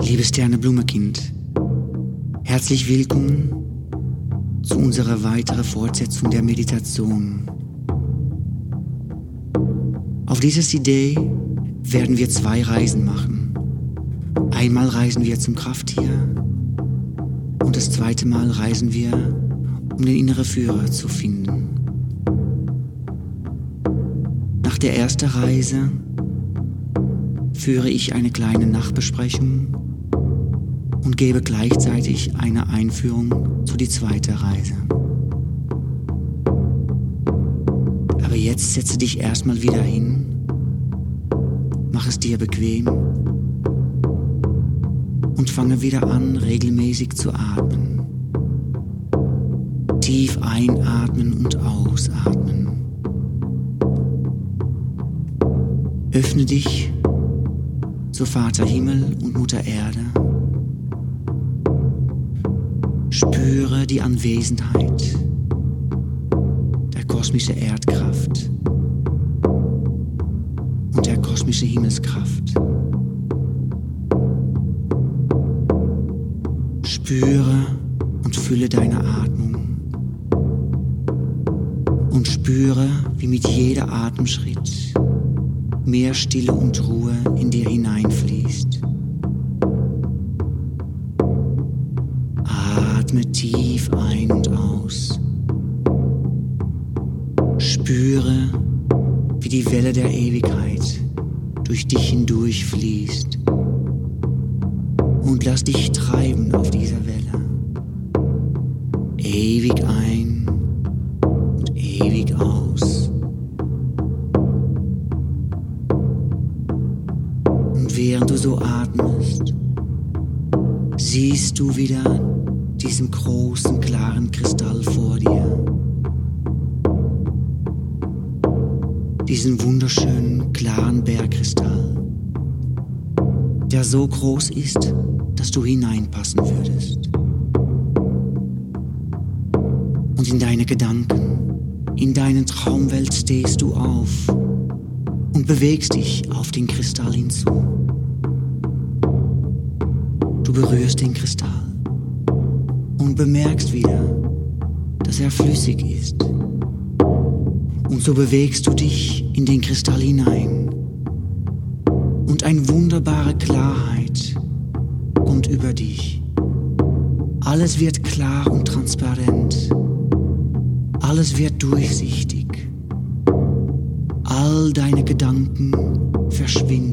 Liebes Sterneblume-Kind, herzlich willkommen zu unserer weiteren Fortsetzung der Meditation. Auf dieser CD werden wir 2 Reisen machen. Einmal reisen wir zum Krafttier und das zweite Mal reisen wir, um den inneren Führer zu finden. Nach der ersten Reise führe ich eine kleine Nachbesprechung und gebe gleichzeitig eine Einführung zu die zweite Reise. Aber jetzt setze dich erstmal wieder hin, mach es dir bequem und fange wieder an, regelmäßig zu atmen. Tief einatmen und ausatmen. Öffne dich zu Vater Himmel und Mutter Erde. Spüre die Anwesenheit der kosmischen Erdkraft und der kosmischen Himmelskraft. Spüre und fühle deine Atmung und spüre, wie mit jeder Atemschritt mehr Stille und Ruhe in dir hineinfließt. Atme tief ein und aus. Spüre, wie die Welle der Ewigkeit durch dich hindurch fließt. Und lass dich treiben auf dieser Welle. Ewig ein und ewig aus. Und während du so atmest, siehst du wieder diesen großen, klaren Kristall vor dir. Diesen wunderschönen, klaren Bergkristall, der so groß ist, dass du hineinpassen würdest. Und in deine Gedanken, in deiner Traumwelt stehst du auf und bewegst dich auf den Kristall hinzu. Du berührst den Kristall und bemerkst wieder, dass er flüssig ist. Und so bewegst du dich in den Kristall hinein. Und eine wunderbare Klarheit kommt über dich. Alles wird klar und transparent. Alles wird durchsichtig. All deine Gedanken verschwinden.